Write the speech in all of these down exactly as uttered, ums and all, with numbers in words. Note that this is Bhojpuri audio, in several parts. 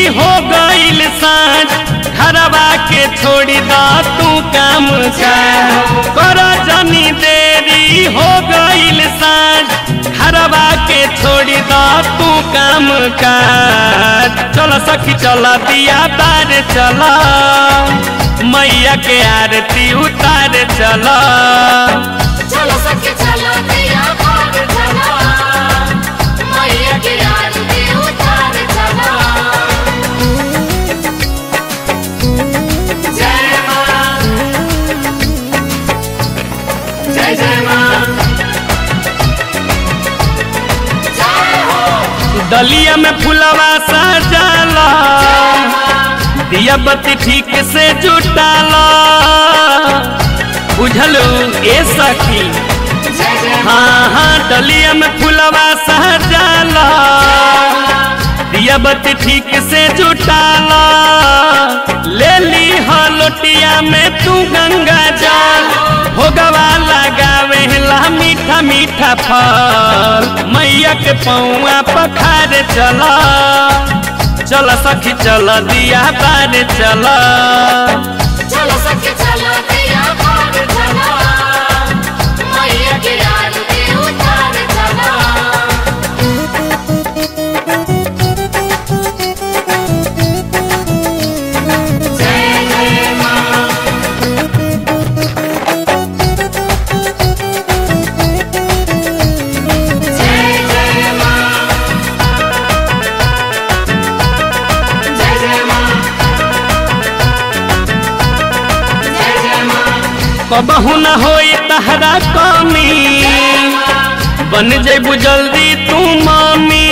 हो गईल साँझ घरवा के छोड़ी दा तू काम कर जनी देरी हो गईल साँझ घरवा के छोड़ी दा तू काम कर। चल सखी चल दिया तार चला मैया के आरती उतार चला। चलो सखी चलो दिया तार चला मैया की आरती उतार चला। जय मां जय जय मां जय हो। दलिया में फुलवा सजाला दिया बत्ती ठीक से जुटाला बुझलू ए सखी। हाँ हाँ डलिया में फुलवा सजाला दिया बत्ती ठीक से जुटाला। ले ली हो लोटिया में तू गंगा जल भोगवा लगावे ला मीठा मीठा फल मैया के पौआ पखार चला। चल सखी चल दिया बार चला। चलो सखी चलो दिया तार चला मैया की आरती उतार चला। जय जय मां जय जय मां जय जय मां जय जय मां। कबहू न होई तहरा कमी बन जेबू जल्दी तू मामी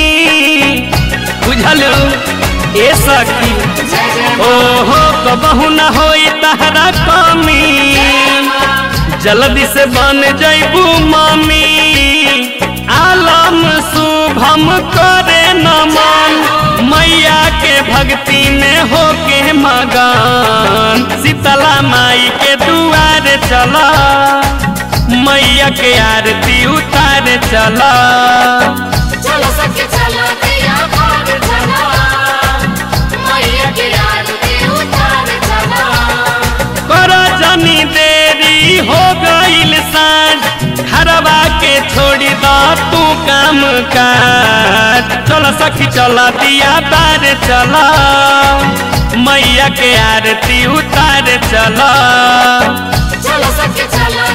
बुझलू ए सखी। ओहो कबहू न होई तहरा कमी जल्दी से बन जेबू मामी। आलम शुभम करे नमन मैया के भक्ति में होके मगन। शीतला माई के दुआर चला मैया के आरती उतार चला। चलो सखी चलो दिया तार चला मैया की आरती उतार चला। कर जनी देरी हो गईल साँझ घरवा के छोड़ी दा तू काम कर। चल सखी चल दिया तार चला मैया के आरती उतार चला। चलो सखी चलो